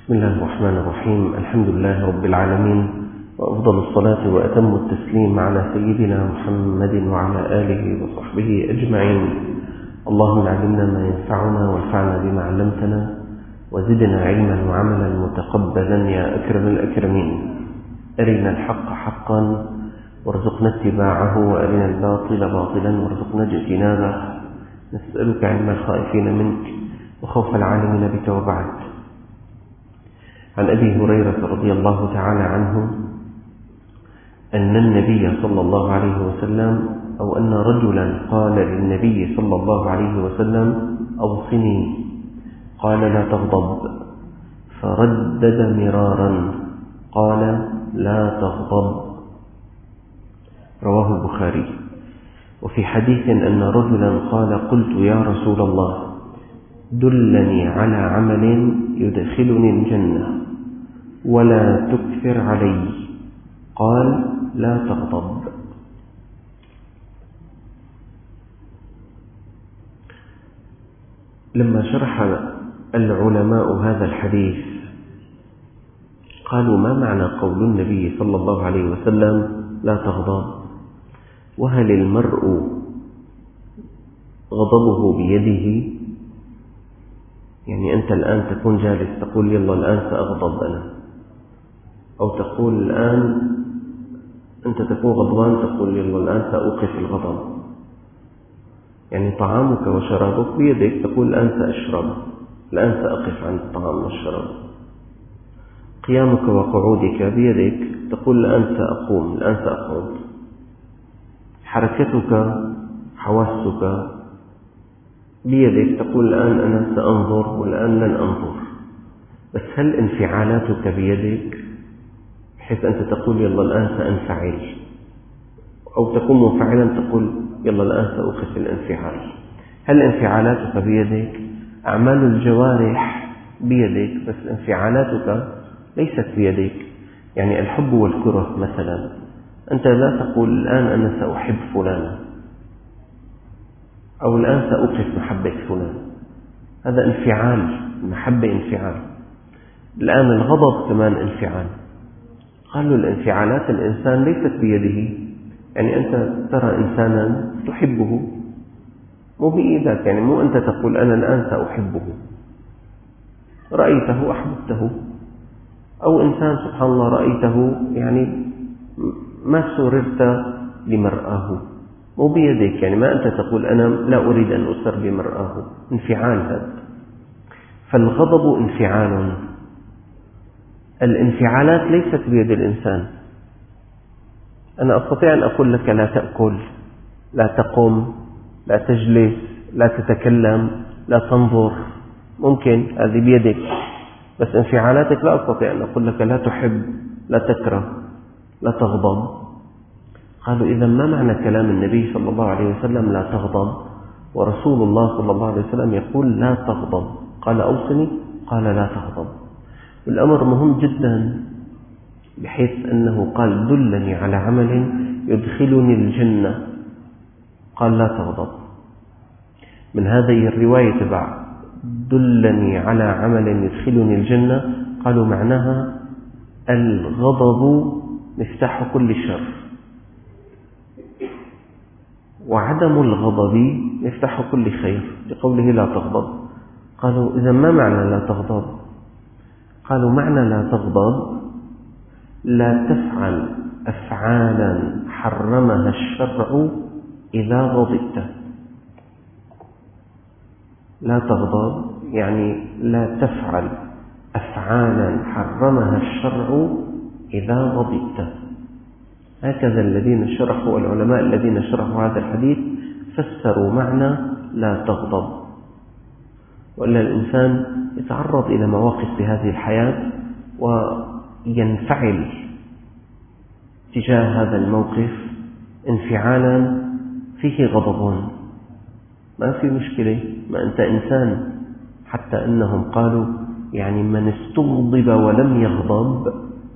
بسم الله الرحمن الرحيم. الحمد لله رب العالمين، وأفضل الصلاة وأتم التسليم على سيدنا محمد وعلى آله وصحبه أجمعين. اللهم علمنا ما ينفعنا وانفعنا بما علمتنا وزدنا علما وعملا متقبلا يا أكرم الأكرمين. أرنا الحق حقا وارزقنا اتباعه، وأرنا الباطل باطلا وارزقنا اجتنابه. نسألك علم الخائفين منك وخوف العالمين بك، وبعد. عن أبي هريرة رضي الله تعالى عنه أن النبي صلى الله عليه وسلم أو أن رجلا قال للنبي صلى الله عليه وسلم: أوصني. قال: لا تغضب. فردد مرارا قال: لا تغضب. رواه البخاري. وفي حديث أن رجلا قال: قلت يا رسول الله دلني على عمل يدخلني الجنة ولا تكثر علي. قال: لا تغضب. لما شرح العلماء هذا الحديث قالوا: ما معنى قول النبي صلى الله عليه وسلم لا تغضب؟ وهل المرء غضبه بيده؟ يعني أنت الآن تكون جالس تقول: يلا الآن سأغضب أنا، أو تقول الآن أنت تكون غضبان تقول: يلا الآن سأوقف الغضب. يعني طعامك وشرابك بيدك، تقول: الآن سأشرب، الآن سأقف عن الطعام والشراب. قيامك وقعودك بيدك، تقول: الآن سأقوم، الآن سأقعد. حركتك حواسك بيدك، تقول: الآن أنا سأنظر والآن لن أنظر. بس هل انفعالاتك بيدك بحيث أنت تقول: يلا الآن سأنفعل، أو تكون منفعلا تقول: يلا الآن سأوقف الانفعال؟ هل انفعالاتك بيدك؟ أعمال الجوارح بيدك، بس انفعالاتك ليست بيدك. يعني الحب والكره مثلا، أنت لا تقول: الآن أنا سأحب فلانا، أو الآن سأوقف محبة فلان. هذا انفعال، محبة انفعال. الآن الغضب كمان انفعال. قالوا: الانفعالات الإنسان ليست بيده. يعني أنت ترى إنسانا تحبه، مو بإيدك، يعني مو أنت تقول: أنا الآن سأحبه. رأيته أحببته، أو إنسان سبحان الله رأيته يعني ما سررت لمرآه، مو بيدك. يعني ما أنت تقول: أنا لا أريد أن أسر بمرآه. انفعال هذا. فالغضب انفعال. الانفعالات ليست بيد الإنسان. أنا أستطيع أن أقول لك: لا تأكل، لا تقم، لا تجلس، لا تتكلم، لا تنظر. ممكن هذه بيدك، بس انفعالاتك لا أستطيع أن أقول لك: لا تحب، لا تكره، لا تغضب. قالوا: إذا ما معنى كلام النبي صلى الله عليه وسلم لا تغضب، ورسول الله صلى الله عليه وسلم يقول لا تغضب؟ قال: أوصني. قال: لا تغضب. الأمر مهم جدا، بحيث أنه قال: دلني على عمل يدخلني الجنة، قال: لا تغضب. من هذه الرواية تبع دلني على عمل يدخلني الجنة، قالوا معناها الغضب مفتاح كل شر، وعدم الغضب مفتاح كل خير، لقوله لا تغضب. قالوا: إذا ما معنى لا تغضب؟ قالوا: معنى لا تغضب لا تفعل أفعالا حرمها الشرع إذا غضبت. لا تغضب يعني لا تفعل أفعالا حرمها الشرع إذا غضبت. هكذا الذين شرحوا، العلماء الذين شرحوا هذا الحديث فسروا معنى لا تغضب. وإلا الإنسان يتعرض إلى مواقف في هذه الحياة وينفعل تجاه هذا الموقف انفعالا فيه غضب. ما في مشكلة، ما أنت إنسان. حتى أنهم قالوا: يعني من استغضب ولم يغضب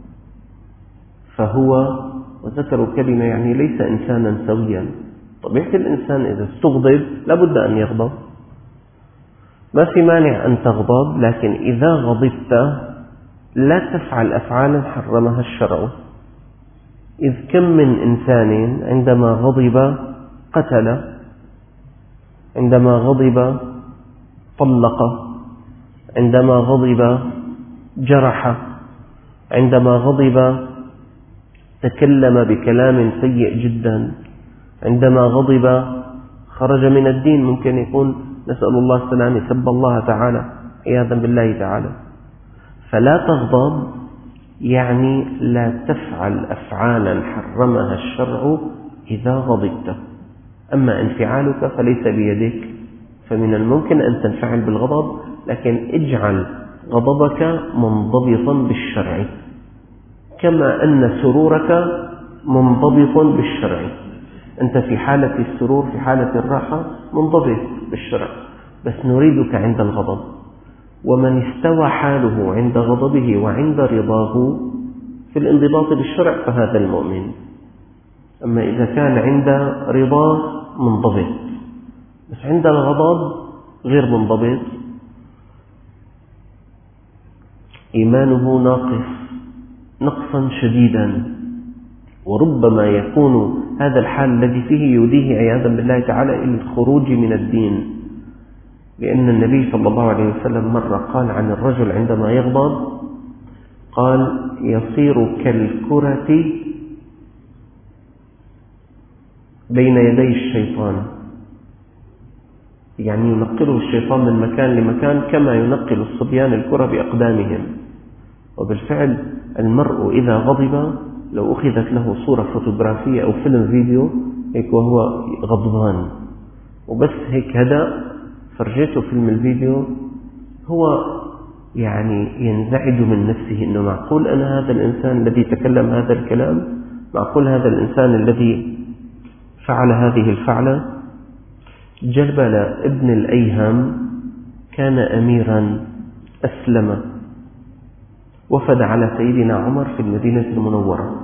فهو، وذكروا كلمة يعني ليس إنسانا سويا. طبيعة الإنسان إذا استغضب لابد أن يغضب، ما في مانع أن تغضب، لكن إذا غضبت لا تفعل أفعالا حرمها الشرع. إذ كم من إنسان عندما غضب قتل، عندما غضب طلق، عندما غضب جرح، عندما غضب تكلم بكلام سيء جدا، عندما غضب خرج من الدين، ممكن يكون نسأل الله السلامة سب الله تعالى عياذا بالله تعالى. فلا تغضب يعني لا تفعل أفعالا حرمها الشرع إذا غضبت. أما انفعالك فليس بيدك، فمن الممكن أن تنفعل بالغضب، لكن اجعل غضبك منضبطا بالشرع، كما أن سرورك منضبط بالشرع. أنت في حالة السرور، في حالة الراحة منضبط بالشرع، بس نريدك عند الغضب. ومن استوى حاله عند غضبه وعند رضاه في الانضباط بالشرع فهذا المؤمن. أما إذا كان عند رضاه منضبط، بس عند الغضب غير منضبط، إيمانه ناقص نقصا شديدا، وربما يكون هذا الحال الذي فيه يوديه عياذا بالله تعالى إلى الخروج من الدين. لأن النبي صلى الله عليه وسلم مرة قال عن الرجل عندما يغضب، قال يصير كالكرة بين يدي الشيطان، يعني ينقله الشيطان من مكان لمكان كما ينقل الصبيان الكرة بأقدامهم. وبالفعل المرء إذا غضب لو أخذت له صورة فوتوغرافية أو فيلم فيديو هيك وهو غضبان وبس هيك هدأ، فرجيته فيلم الفيديو، هو يعني ينزعج من نفسه إنه معقول أنا هذا الإنسان الذي تكلم هذا الكلام، معقول هذا الإنسان الذي فعل هذه الفعلة. جبل ابن الأيهم كان أميرا أسلم، وفد على سيدنا عمر في المدينة المنورة.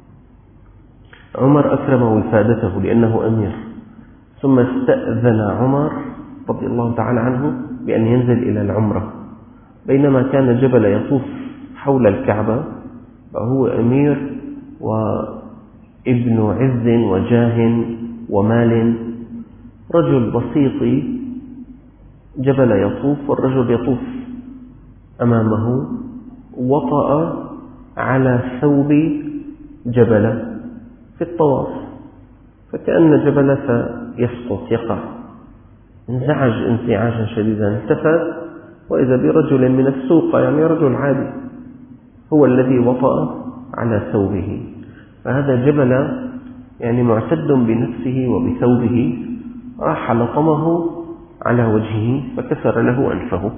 عمر أكرم وفادته لأنه أمير، ثم استأذن عمر رضي الله تعالى عنه بأن ينزل إلى العمرة. بينما كان جبل يطوف حول الكعبة فهو أمير وابن عز وجاه ومال، رجل بسيط جبل يطوف والرجل يطوف أمامه، وطأ على ثوب جبل في الطواف، فكأن جبل سيسقط يقع، انزعج انزعاجا شديدا، التفت وإذا برجل من السوق، يعني رجل عادي هو الذي وطأ على ثوبه. فهذا جبل يعني معتد بنفسه وبثوبه، راح لطمه على وجهه فكسر له أنفه.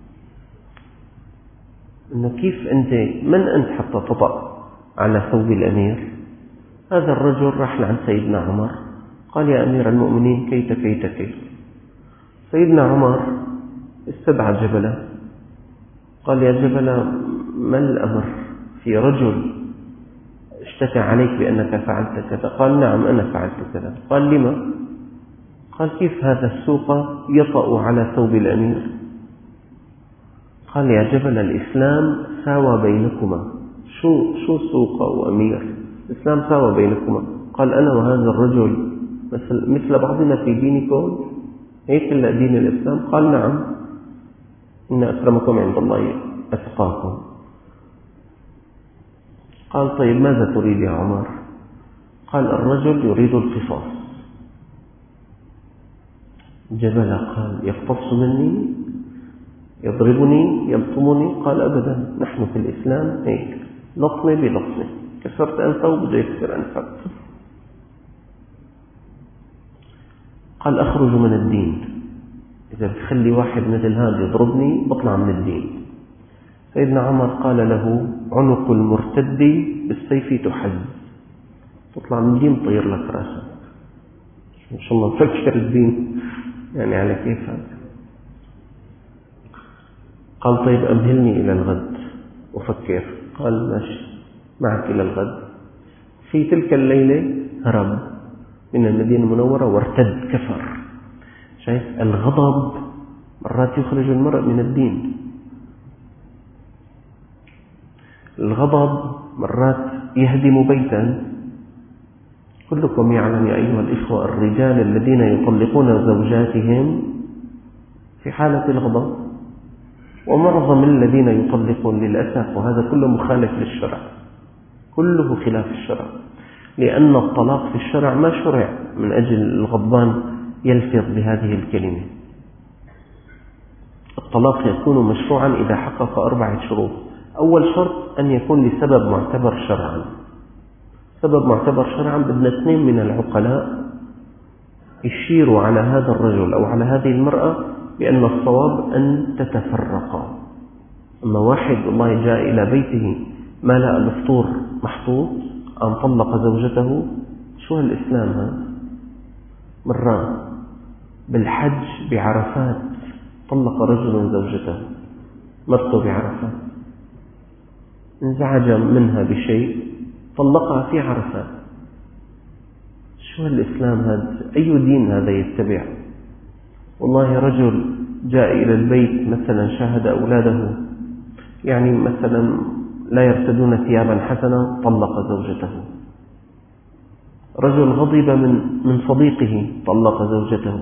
إنه كيف أنت، من أنت حتى تطأ على ثوب الأمير؟ هذا الرجل راح لعند سيدنا عمر قال يا أمير المؤمنين كيت كيت كيت. سيدنا عمر استدعى جبله، قال يا جبل ما الأمر؟ في رجل اشتكى عليك بأنك فعلت كذا. قال نعم أنا فعلت كذا. قال لما؟ قال كيف هذا السوق يطأ على ثوب الأمير؟ قال يا جبل الإسلام ساوى بينكما، شو سوق وأمير؟ الإسلام ساوى بينكما. قال أنا وهذا الرجل مثل بعضنا في دينكم، هيك إلا دين الإسلام؟ قال نعم، إن أكرمكم عند الله أتقاكم. قال طيب ماذا تريد يا عمر؟ قال الرجل يريد القصاص. جبل قال يقتص مني، يضربني، يلطمني؟ قال أبدا، نحن في الإسلام هيك لطمة بلطمة، كسرت أنفه وبده يكسر أنفك. قال أخرج من الدين، إذا بتخلي واحد مثل هذا يضربني بطلع من الدين. سيدنا عمر قال له عنق المرتد بالسيف تحز، تطلع من الدين طير لك راسك، إن شاء الله فكر الدين يعني على كيف هذا. قال طيب أمهلني إلى الغد وفكر. قال ماشي معك إلى الغد. في تلك الليلة هرب من المدينة المنورة وارتد، كفر. شايف الغضب مرات يخرج المرء من الدين. الغضب مرات يهدم بيتا. كلكم يعلم يا أيها الإخوة الرجال الذين يطلقون زوجاتهم في حالة الغضب، ومعظم الذين يطلقون للأسف، وهذا كله مخالف للشرع، كله خلاف الشرع، لأن الطلاق في الشرع ما شرع من أجل الغضبان يلفظ بهذه الكلمة. الطلاق يكون مشروعا إذا حقق 4 شروط. أول شرط أن يكون لسبب معتبر شرعا. سبب معتبر شرعا بدنا 2 من العقلاء يشيروا على هذا الرجل أو على هذه المرأة بأن الصواب أن تتفرقا. أما واحد والله جاء إلى بيته ما لقى الفطور محطوط أن طلق زوجته، شو هالإسلام هذا؟ مرة بالحج بعرفات طلق رجل زوجته، مرته بعرفات، انزعج منها بشيء طلقها في عرفات. شو هالإسلام هذا؟ أي دين هذا يتبع؟ والله رجل جاء إلى البيت مثلا شاهد أولاده يعني مثلا لا يرتدون ثيابا حسنة طلق زوجته. رجل غضب من صديقه طلق زوجته.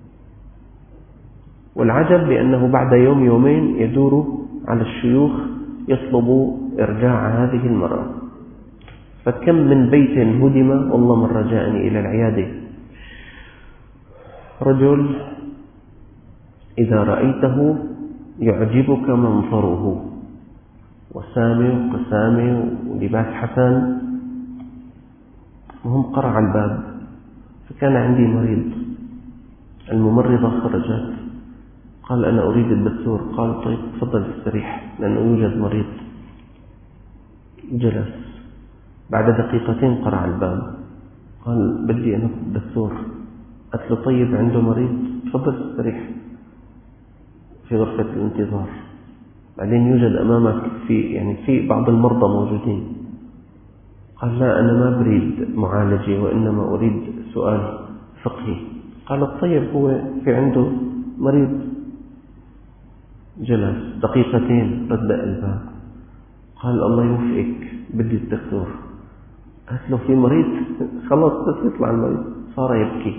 والعجب لأنه بعد يوم يومين يدور على الشيوخ يطلب إرجاع هذه المرأة. فكم من بيت هدم. والله مرة جاءني إلى العيادة رجل إذا رأيته يعجبك منظره، وسامي وقسامي ولباس حسن، وهم قرع الباب. فكان عندي مريض، الممرضة خرجت، قال أنا أريد الدكتور. قال طيب تفضل استريح لأنه يوجد مريض. جلس، بعد دقيقتين قرع الباب، قال بدي أنا الدكتور. قلت له طيب عنده مريض، تفضل استريح في غرفة الانتظار. بعدين يوجد أمامك في بعض المرضى موجودين. قال لا أنا ما بريد معالجة وإنما أريد سؤال فقهي. قال طيب هو في عنده مريض. جلس دقيقتين رد الباب، قال الله يوفقك بدي الدكتور. قلت له في مريض؟ خلاص بس يطلع المريض. صار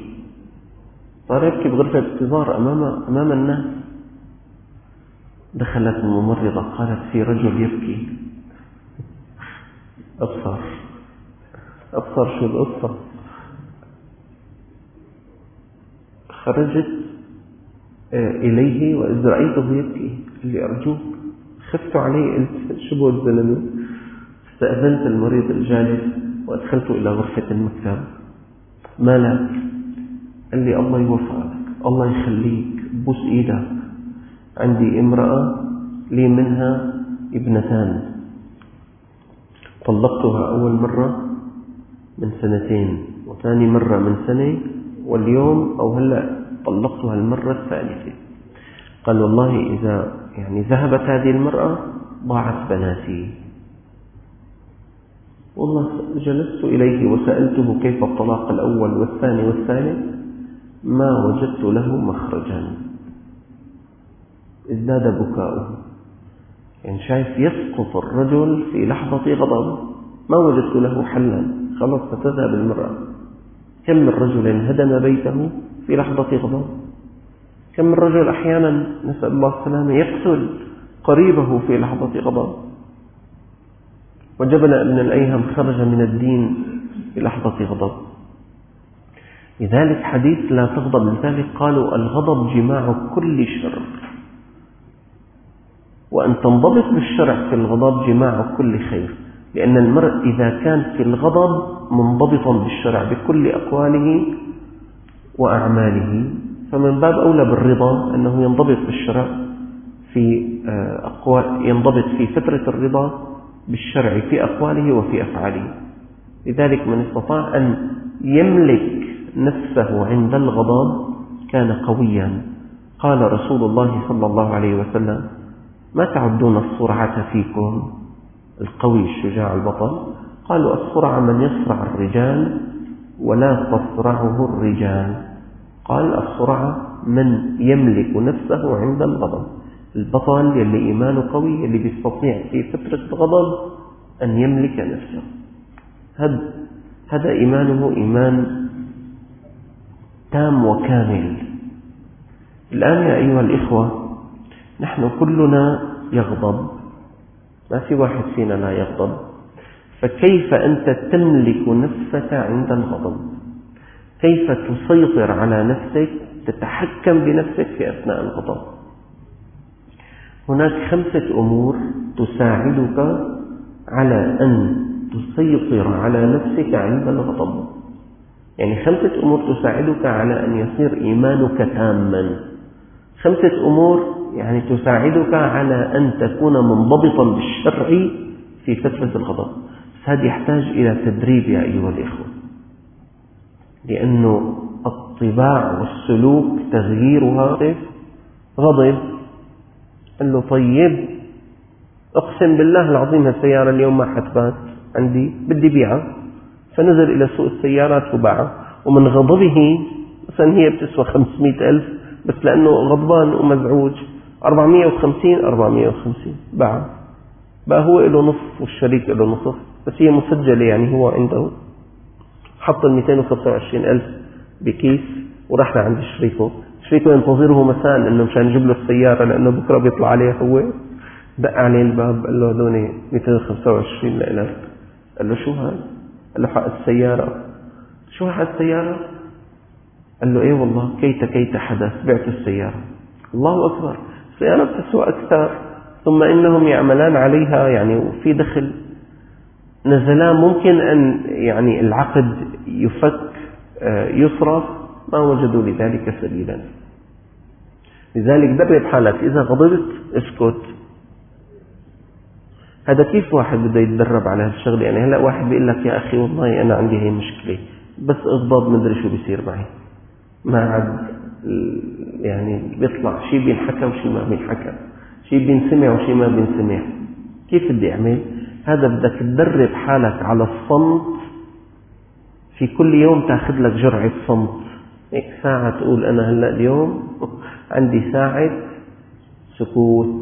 يبكي بغرفة الانتظار أمام الناس. دخلت الممرضة قالت في رجل يبكي. أبصر شو القصة. خرجت إليه وإذ رأيته يبكي. قال لي أرجوك. خفت عليه، قلت شو بو الزلمة. استأذنت المريض الجالس وأدخلته إلى غرفة المكتب. ما لك؟ قال لي الله يوفقك، الله يخليك، بوس إيدك، عندي امرأة لي منها 2 طلقتها أول مرة من 2 وثاني مرة من 1 واليوم أو هلأ طلقتها المرة 3. قال والله إذا ذهبت هذه المرأة ضاعت بناتي. والله جلست إليه وسألته كيف الطلاق الأول والثاني والثالث، ما وجدت له مخرجا. ازداد بكاؤه. شايف يسقط الرجل في لحظة غضب، ما وجدت له حلا، خلاص فتذهب المرأة. كم من رجل هدم بيته في لحظة غضب. كم من رجل أحيانا نسأل الله السلامة يقتل قريبه في لحظة غضب. وجبل ابن الأيهم خرج من الدين في لحظة غضب. لذلك حديث لا تغضب، لذلك قالوا الغضب جماع كل شر، وأن تنضبط بالشرع في الغضب جماع كل خير. لأن المرء إذا كان في الغضب منضبطا بالشرع بكل أقواله وأعماله، فمن باب أولى بالرضا أنه ينضبط بالشرع ينضبط في فترة الرضا بالشرع في أقواله وفي أفعاله. لذلك من استطاع أن يملك نفسه عند الغضب كان قويا. قال رسول الله صلى الله عليه وسلم ما تعدون الصرعة فيكم؟ القوي الشجاع البطل. قالوا الصرعة من يصرع الرجال ولا تصرعه الرجال. قال الصرعة من يملك نفسه عند الغضب. البطل يلي إيمانه قوي، يلي بيستطيع في فترة الغضب أن يملك نفسه. هذا إيمانه إيمان تام وكامل. الآن يا أيها الإخوة، نحن كلنا يغضب، ما في واحد فينا لا يغضب، فكيف أنت تملك نفسك عند الغضب؟ كيف تسيطر على نفسك، تتحكم بنفسك في أثناء الغضب؟ هناك 5 أمور تساعدك على أن تسيطر على نفسك عند الغضب. يعني 5 أمور تساعدك على أن يصير إيمانك تاما. 5 أمور يعني تساعدك على أن تكون منضبطا بالشرع في فترة الغضب. هذا يحتاج إلى تدريب يا أيها الإخوة، لأنه الطباع والسلوك تغييرها. غضب، قال له طيب أقسم بالله العظيم السيارة اليوم ما حتبات عندي، بدي بيعها، فنزل إلى سوق السيارات وباعها. ومن غضبه مثلا هي بتسوى 500,000، بس لأنه غضبان ومزعوج 450 باعها. بقى هو له نصف والشريك له نصف، بس هي مسجلة، يعني هو عنده حط 225,000 بكيس وراح لعند شريكه ينتظره مساء انه مشان يجيب له السيارة، لأنه بكرة بيطلع عليه. هو دق عليه الباب، قال له هذول 225 لإلك. قال له شو هذا؟ قال له حق السيارة. شو حق السيارة؟ قال له ايه والله، كيت حدث، بعت السيارة. الله أكبر، السيارة بتسوى أكثر، ثم إنهم يعملان عليها يعني وفي دخل. نزلا ممكن أن يعني العقد يفك يصرف، ما وجدوا لذلك سبيلا. لذلك درب حالك، إذا غضبت اسكت. هذا كيف واحد بده يتدرب على هالشغل؟ يعني هلأ واحد بيقول لك يا أخي والله أنا عندي هي مشكلة، بس اغضب مدري شو بيصير معي، ما عاد يعني بيطلع شيء بينحكى وشيء ما بينحكى، شيء بينسمع وشيء ما بينسمع. كيف بدي أعمل؟ هذا بدك تدرب حالك على الصمت. في كل يوم تأخذ لك جرعة صمت، هيك ساعة تقول أنا هلأ اليوم عندي ساعة سكوت،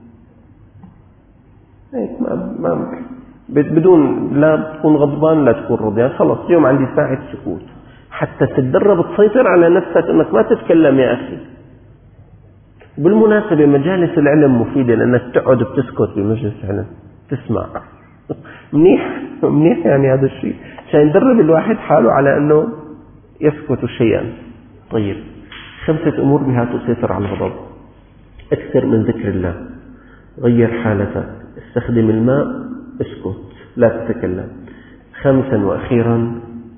هيك ما بدون لا تكون غضبان لا تكون رضيان، خلص اليوم عندي ساعة سكوت، حتى تتدرب تسيطر على نفسك انك ما تتكلم يا اخي. بالمناسبة مجالس العلم مفيدة، لانك تقعد بتسكت بمجلس العلم تسمع. منيح يعني هذا الشيء، عشان يدرب الواحد حاله على انه يسكت شيئا. طيب، 5 أمور بها تسيطر على الغضب. اكثر من ذكر الله، غير حالتك، استخدم الماء، اسكت لا تتكلم. 5 وأخيرا،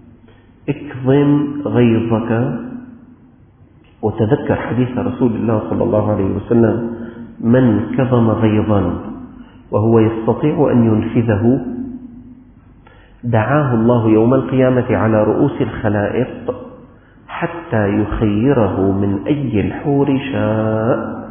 اكظم غيظك، وتذكر حديث رسول الله صلى الله عليه وسلم: من كظم غيظا وهو يستطيع أن ينفذه دعاه الله يوم القيامة على رؤوس الخلائق حتى يخيره من أي الحور شاء.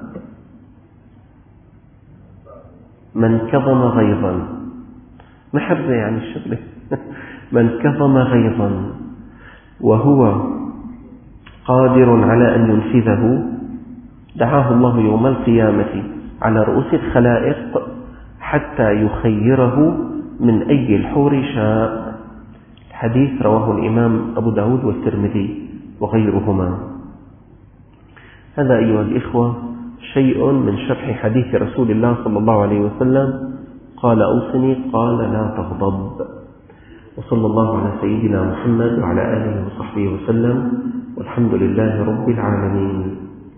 من كظم غيظا، محرزة يعني الشغلة. من كظم غيظا وهو قادر على أن ينفذه دعاه الله يوم القيامة على رؤوس الخلائق حتى يخيره من أي الحور شاء. الحديث رواه الإمام أبو داود والترمذي وغيرهما. هذا أيها الإخوة شيء من شرح حديث رسول الله صلى الله عليه وسلم: قال أوصني، قال لا تغضب. وصلى الله على سيدنا محمد وعلى آله وصحبه وسلم، والحمد لله رب العالمين.